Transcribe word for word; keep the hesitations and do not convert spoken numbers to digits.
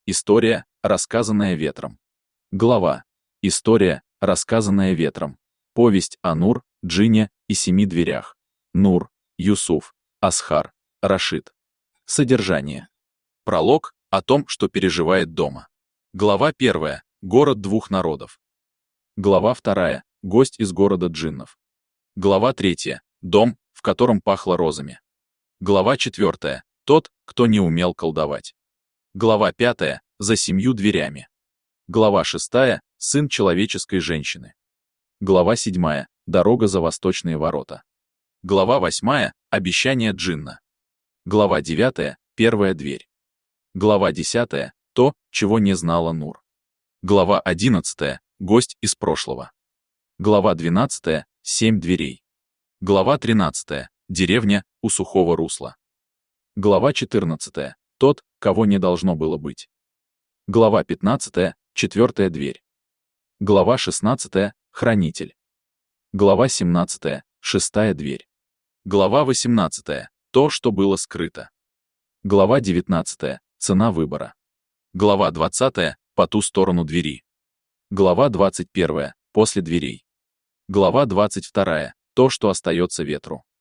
История, рассказанная ветром. Глава. История, рассказанная ветром. Повесть о Нур, Джинне и семи дверях. Нур, Юсуф, Асхар, Рашид. Содержание. Пролог о том, что переживает дома. Глава первая. Город двух народов. Глава вторая. Гость из города джиннов. Глава третья. Дом, в котором пахло розами. Глава четвертая. Тот, кто не умел колдовать. Глава пятая. За семью дверями. Глава шестая. Сын человеческой женщины. Глава седьмая. Дорога за восточные ворота. Глава восьмая. Обещание джинна. Глава девятая. Первая дверь. Глава десятая. То, чего не знала Нур. Глава одиннадцатая. Гость из прошлого. Глава двенадцатая. Семь дверей. Глава тринадцатая. Деревня у сухого русла. Глава четырнадцатая. Тот, кого не должно было быть. Глава пятнадцатая. Четвертая дверь. Глава шестнадцатая. Хранитель. Глава семнадцатая. Шестая дверь. Глава восемнадцатая. То, что было скрыто. Глава девятнадцатая. Цена выбора. Глава двадцатая. По ту сторону двери. Глава двадцать первая. После дверей. Глава двадцать вторая. То, что остается ветру.